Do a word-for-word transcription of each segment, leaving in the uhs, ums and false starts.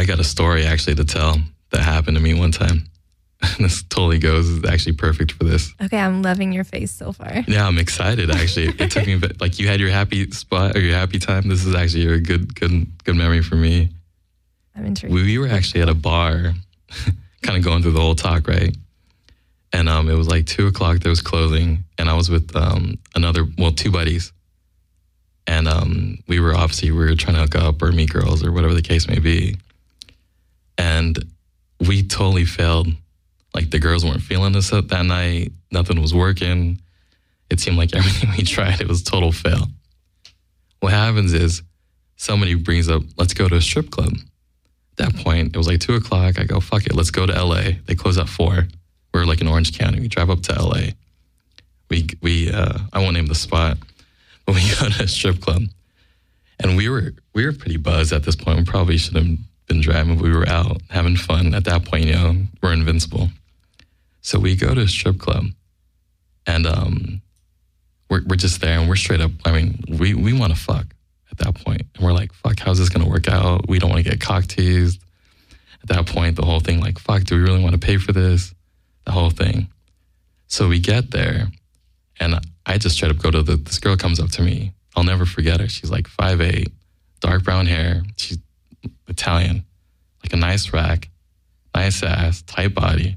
got a story actually to tell that happened to me one time. This totally goes, is actually perfect for this. Okay, I'm loving your face so far. Yeah, I'm excited actually. It took me, like, you had your happy spot or your happy time. This is actually a good, good, good memory for me. I'm intrigued. We, we were actually at a bar, kind of going through the whole talk, right? And um, it was like two o'clock, there was closing, and I was with um, another, well, two buddies. And um, we were obviously, we were trying to hook up or meet girls or whatever the case may be. And we totally failed. Like, the girls weren't feeling us that night. Nothing was working. It seemed like everything we tried, it was total fail. What happens is somebody brings up, let's go to a strip club. At that point, it was like two o'clock. I go, fuck it, let's go to L A. They close at four. We're like in Orange County. We drive up to L A. We, we uh, I won't name the spot, but we go to a strip club. And we were we were pretty buzzed at this point. We probably should have been driving, but we were out having fun. At that point, you know, we're invincible. So we go to a strip club, and um, we're we're just there, and we're straight up. I mean, we we want to fuck at that point, and we're like, fuck, how's this gonna work out? We don't want to get cock teased. At that point, the whole thing, like, fuck, do we really want to pay for this? The whole thing. So we get there, and I just straight up go to the. This girl comes up to me. I'll never forget her. She's like five eight, dark brown hair. She's Italian, like a nice rack, nice ass, tight body.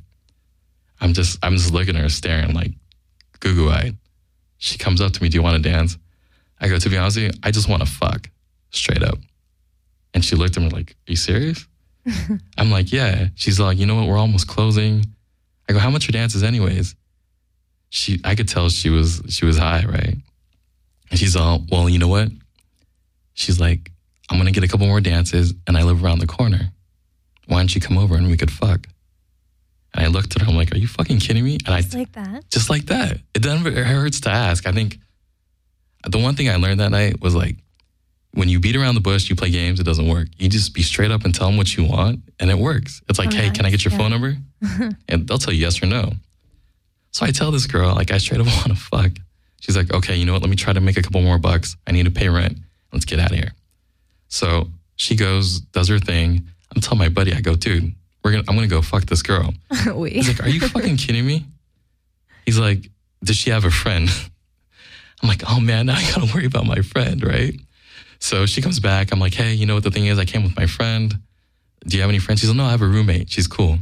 I'm just, I'm just looking at her, staring like goo-goo-eyed. She comes up to me, do you want to dance? I go, to be honest with you, I just want to fuck, straight up. And she looked at me like, are you serious? I'm like, yeah. She's like, you know what, we're almost closing. I go, how much are dances anyways? She, I could tell she was, she was high, right? And she's all, well, you know what? She's like, I'm going to get a couple more dances and I live around the corner. Why don't you come over and we could fuck? And I looked at her, I'm like, are you fucking kidding me? And Just I, like that? Just like that. It doesn't it hurts to ask. I think the one thing I learned that night was like, when you beat around the bush, you play games, it doesn't work. You just be straight up and tell them what you want and it works. It's like, oh, hey, nice. Can I get your yeah. phone number? And they'll tell you yes or no. So I tell this girl, like, I straight up want to fuck. She's like, okay, you know what? Let me try to make a couple more bucks. I need to pay rent. Let's get out of here. So she goes, does her thing. I'm telling my buddy, I go, dude, we're gonna, I'm going to go fuck this girl. Wait. He's like, are you fucking kidding me? He's like, does she have a friend? I'm like, oh man, now I got to worry about my friend, right? So she comes back. I'm like, hey, you know what the thing is? I came with my friend. Do you have any friends? She's like, no, I have a roommate. She's cool.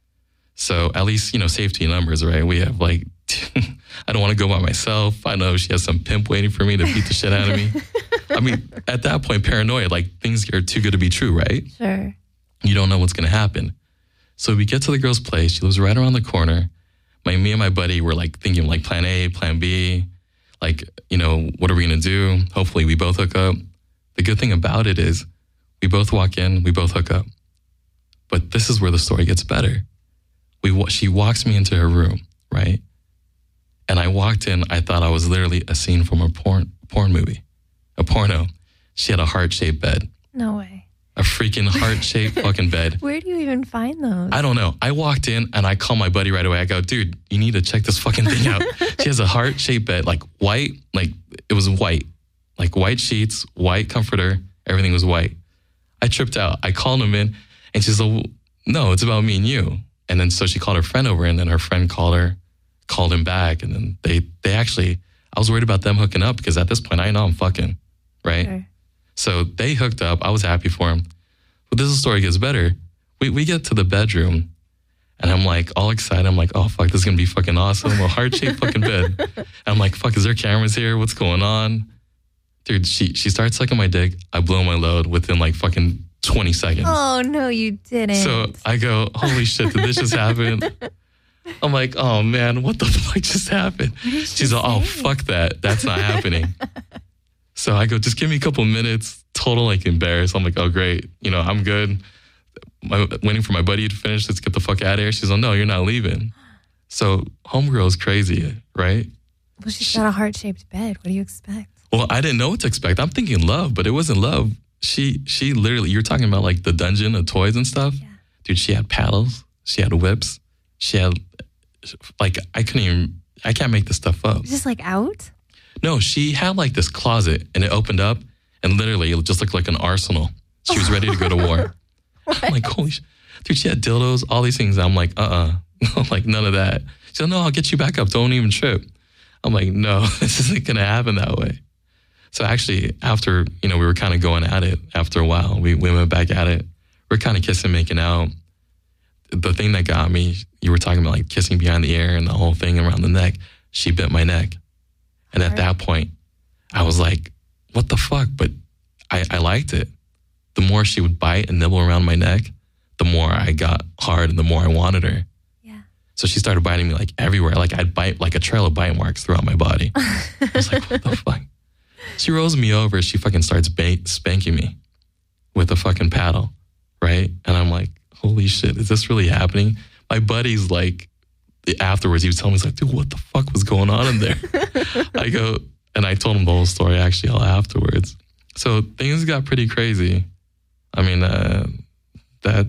So at least, you know, safety in numbers, right? We have like, I don't want to go by myself. I know she has some pimp waiting for me to beat the shit out of me. I mean, at that point, paranoia, like things are too good to be true, right? Sure. You don't know what's going to happen. So we get to the girl's place. She lives right around the corner. My, me and my buddy were like thinking like plan A, plan B. Like, you know, what are we going to do? Hopefully we both hook up. The good thing about it is we both walk in, we both hook up. But this is where the story gets better. We She walks me into her room, right? And I walked in, I thought I was literally a scene from a porn porn movie, a porno. She had a heart-shaped bed. No way. A freaking heart-shaped fucking bed. Where do you even find those? I don't know. I walked in and I call my buddy right away. I go, dude, you need to check this fucking thing out. She has a heart-shaped bed, like white, like it was white. Like white sheets, white comforter, everything was white. I tripped out. I called him in and she's like, well, no, it's about me and you. And then so she called her friend over and then her friend called her, called him back. And then they, they actually, I was worried about them hooking up because at this point I know I'm fucking, right? Sure. So they hooked up. I was happy for him. But this story gets better. We we get to the bedroom and I'm like all excited. I'm like, oh, fuck, this is going to be fucking awesome. A heart-shaped fucking bed. And I'm like, fuck, is there cameras here? What's going on? Dude, she, she starts sucking my dick. I blow my load within like fucking twenty seconds. Oh, no, you didn't. So I go, holy shit, did this just happen? I'm like, oh, man, what the fuck just happened? She's like, oh, fuck that. That's not happening. So I go, just give me a couple minutes. Total like embarrassed. I'm like, oh, great. You know, I'm good. I'm waiting for my buddy to finish. Let's get the fuck out of here. She's like, no, you're not leaving. So homegirl is crazy, right? Well, she's she, got a heart-shaped bed. What do you expect? Well, I didn't know what to expect. I'm thinking love, but it wasn't love. She she literally, you're talking about like the dungeon of toys and stuff. Yeah. Dude, she had paddles. She had whips. She had, like, I couldn't even, I can't make this stuff up. Just like out? No, she had like this closet and it opened up and literally it just looked like an arsenal. She was ready to go to war. I'm like, holy shit. Dude, she had dildos, all these things. I'm like, uh-uh. I'm like, none of that. She said, no, I'll get you back up. Don't even trip. I'm like, no, this isn't going to happen that way. So actually, after, you know, we were kind of going at it after a while. We, we went back at it. We are kind of kissing, making out. The thing that got me, you were talking about like kissing behind the ear and the whole thing around the neck. She bit my neck. And at that point, I was like, what the fuck? But I, I liked it. The more she would bite and nibble around my neck, the more I got hard and the more I wanted her. Yeah. So she started biting me like everywhere. Like I'd bite like a trail of bite marks throughout my body. I was like, what the fuck? She rolls me over. She fucking starts ba- spanking me with a fucking paddle, right? And I'm like, holy shit, is this really happening? My buddy's like, afterwards, he was telling me, he's like, dude, what the fuck was going on in there? I go, and I told him the whole story actually all afterwards. So things got pretty crazy. I mean, uh, that,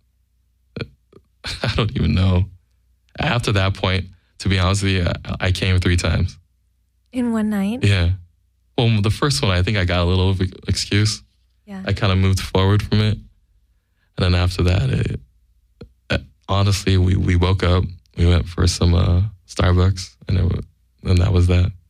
I don't even know. After that point, to be honest with you, I, I came three times. In one night? Yeah. Well, the first one, I think I got a little excuse. Yeah. I kind of moved forward from it. And then after that, it, it, honestly, we, we woke up, we went for some uh, Starbucks, and, it, and that was that.